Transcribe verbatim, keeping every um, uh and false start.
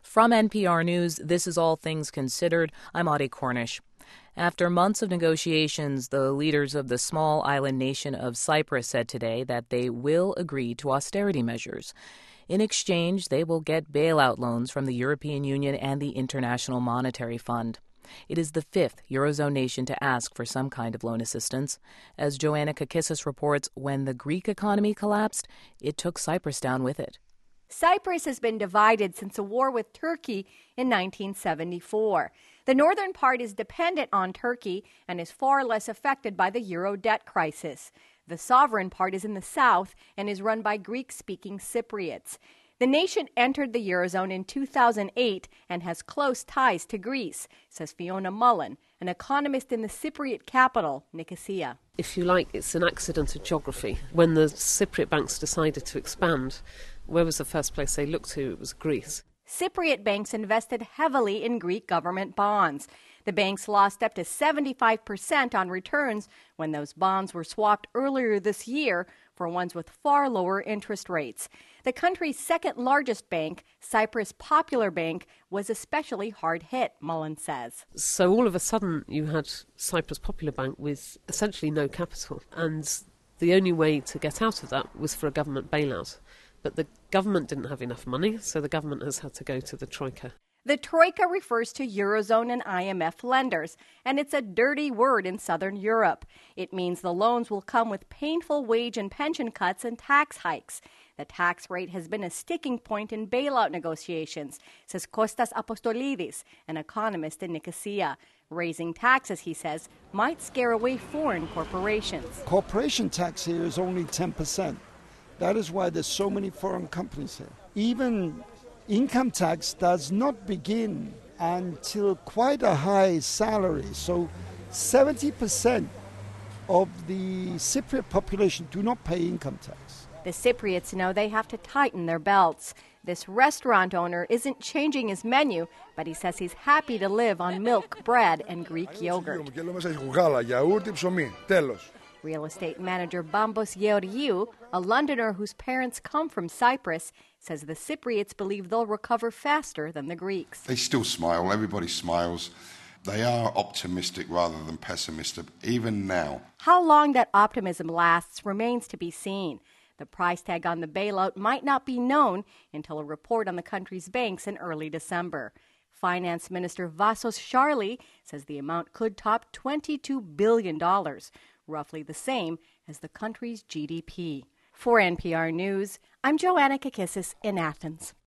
From N P R News, this is All Things Considered. I'm Audie Cornish. After months of negotiations, the leaders of the small island nation of Cyprus said today that they will agree to austerity measures. In exchange, they will get bailout loans from the European Union and the International Monetary Fund. It is the fifth Eurozone nation to ask for some kind of loan assistance. As Joanna Kakissis reports, when the Greek economy collapsed, it took Cyprus down with it. Cyprus has been divided since a war with Turkey in nineteen seventy-four. The northern part is dependent on Turkey and is far less affected by the euro debt crisis. The sovereign part is in the south and is run by Greek-speaking Cypriots. The nation entered the Eurozone in two thousand eight and has close ties to Greece, says Fiona Mullen, an economist in the Cypriot capital, Nicosia. If you like, it's an accident of geography. When the Cypriot banks decided to expand, where was the first place they looked to? It was Greece. Cypriot banks invested heavily in Greek government bonds. The banks lost up to seventy-five percent on returns when those bonds were swapped earlier this year for ones with far lower interest rates. The country's second largest bank, Cyprus Popular Bank, was especially hard hit, Mullen says. So all of a sudden you had Cyprus Popular Bank with essentially no capital, and the only way to get out of that was for a government bailout. But the government didn't have enough money, so the government has had to go to the Troika. The Troika refers to Eurozone and I M F lenders, and it's a dirty word in Southern Europe. It means the loans will come with painful wage and pension cuts and tax hikes. The tax rate has been a sticking point in bailout negotiations, says Kostas Apostolidis, an economist in Nicosia. Raising taxes, he says, might scare away foreign corporations. Corporation tax here is only ten percent. That is why there's so many foreign companies here. Even income tax does not begin until quite a high salary. So seventy percent of the Cypriot population do not pay income tax. The Cypriots know they have to tighten their belts. This restaurant owner isn't changing his menu, but he says he's happy to live on milk, bread, and Greek yogurt. Real estate manager Bambos Georgiou, a Londoner whose parents come from Cyprus, says the Cypriots believe they'll recover faster than the Greeks. They still smile. Everybody smiles. They are optimistic rather than pessimistic, even now. How long that optimism lasts remains to be seen. The price tag on the bailout might not be known until a report on the country's banks in early December. Finance Minister Vassos Charli says the amount could top twenty-two billion dollars, roughly the same as the country's G D P. For N P R News, I'm Joanna Kakissis in Athens.